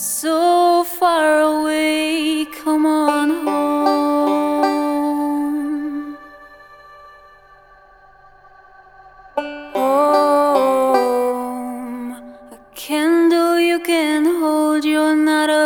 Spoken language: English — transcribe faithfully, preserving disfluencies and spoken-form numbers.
so far away, come on home. Home, a candle you can hold, you're not alone.